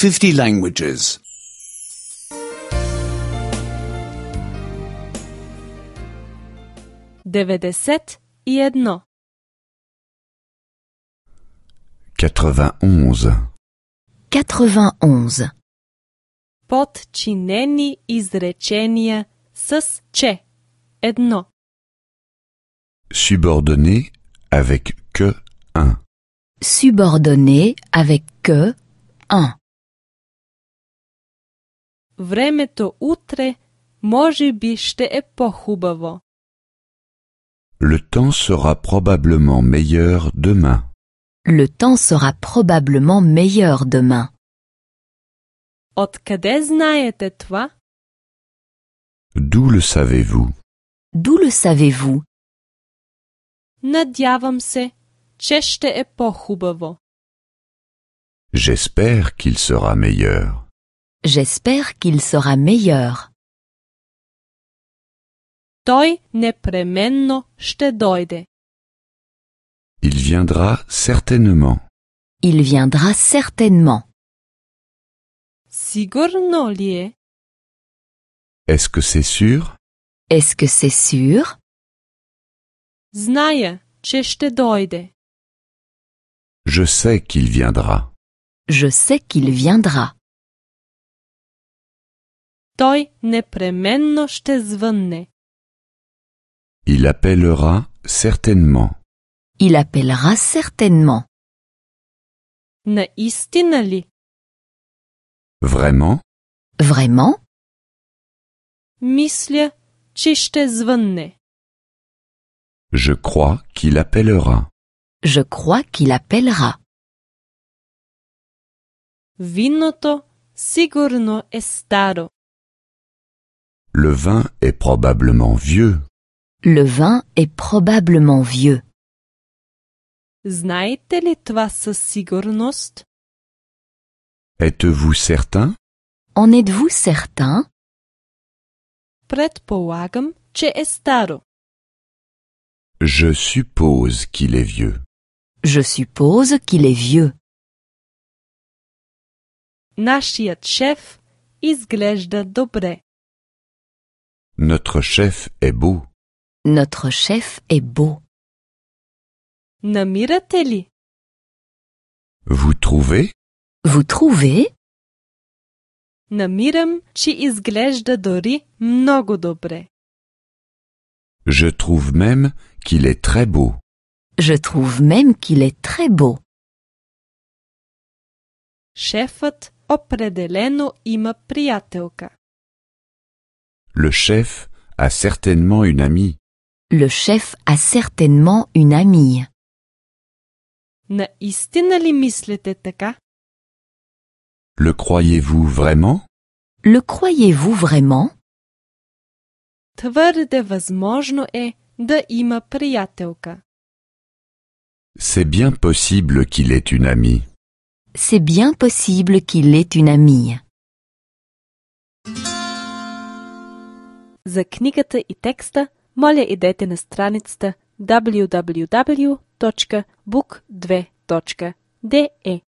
50 languages. 91. 91. 91. Подчинени изречения с че. Едно. Subordonné avec que un. Subordonné avec que un. Времето утре може би ще е по-хубаво. Le temps sera probablement meilleur demain. Le temps sera probablement meilleur demain. Откъде знаете това? D'où le savez-vous? D'où le savez-vous? Надявам се, че ще е по-хубаво. J'espère qu'il sera meilleur. J'espère qu'il sera meilleur. Той непременно ще дойде. Il viendra certainement. Il viendra certainement. Сигурно ли е? Est-ce que c'est sûr? Est-ce que c'est sûr? Зная, че ще дойде. Je sais qu'il viendra. Je sais qu'il viendra. Той непременно ще звънне. Il appellera certainement. Il appellera certainement. Наистина ли? Vraiment? Vraiment? Мисля, че ще звънне. Je crois qu'il appellera. Je crois qu'il appellera. Виното сигурно е старо. Le vin est probablement vieux. Le vin est probablement vieux. Знаете ли това със сигурност? Êtes-vous certain? En êtes-vous certain? Предполагам, че е старо. Je suppose qu'il est vieux. Je suppose qu'il est vieux. Нашият шеф изглежда добре. Notre chef est beau. Notre chef est beau. Намирате ли? Vous trouvez? Vous trouvez? Намирам, че изглежда дори много добре. Je trouve même qu'il est très beau. Je trouve même qu'il est très beau. Шефът определено има приятелка. Le chef a certainement une amie. Le chef a certainement une amie. Наистина ли мислите така? Le croyez-vous vraiment? Le croyez-vous vraiment? Твърде възможно е да има приятелка. C'est bien possible qu'il ait une amie. C'est bien possible qu'il ait une amie. За книгата и текста, моля идете на страницата www.book2.de.